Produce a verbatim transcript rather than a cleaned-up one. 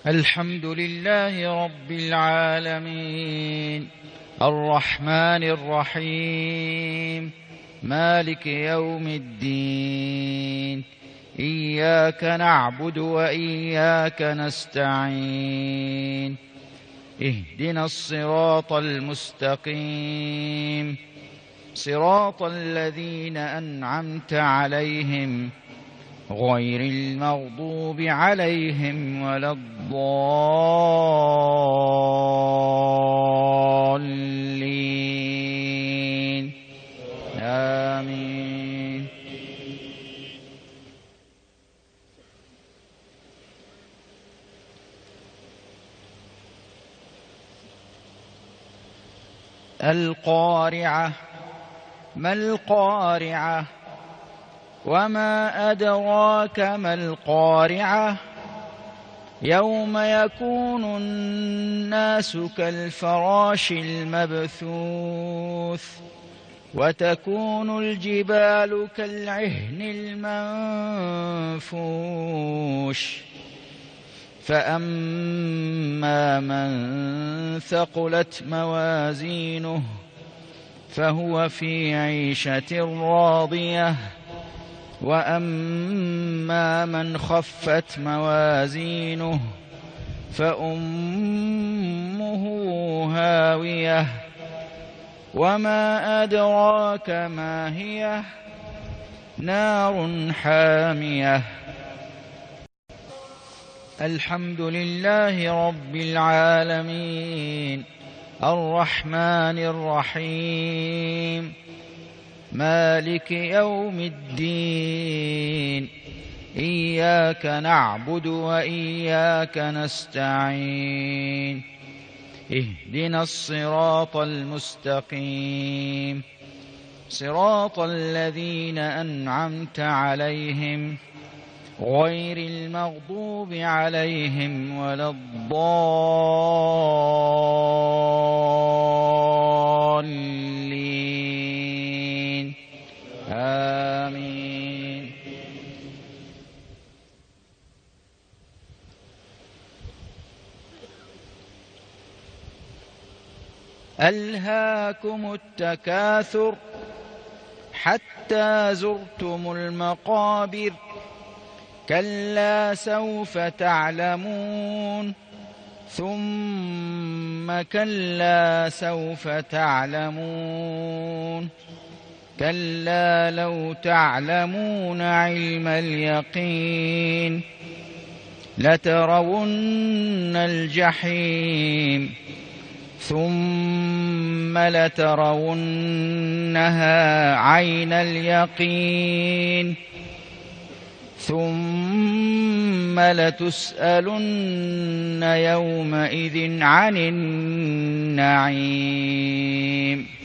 الحمد لله رب العالمين، الرحمن الرحيم، مالك يوم الدين. إياك نعبد وإياك نستعين، اهدنا الصراط المستقيم، صراط الذين أنعمت عليهم غير المغضوب عليهم ولا الضالين، آمين. القارعة. ما القارعة؟ وما أدراك ما القارعة؟ يوم يكون الناس كالفراش المبثوث، وتكون الجبال كالعهن المنفوش. فأما من ثقلت موازينه فهو في عيشة راضية، وأما من خفت موازينه فأمه هاوية. وما أدراك ما هي؟ نار حامية. الحمد لله رب العالمين، الرحمن الرحيم، مالك يوم الدين. إياك نعبد وإياك نستعين، اهدنا الصراط المستقيم، صراط الذين أنعمت عليهم غير المغضوب عليهم ولا الضالين، آمين. ألهاكم التكاثر حتى زرتم المقابر، كلا سوف تعلمون، ثم كلا سوف تعلمون، كلا لو تعلمون علم اليقين لترون الجحيم، ثم لترونها عين اليقين، ثم لتسألن يومئذ عن النعيم.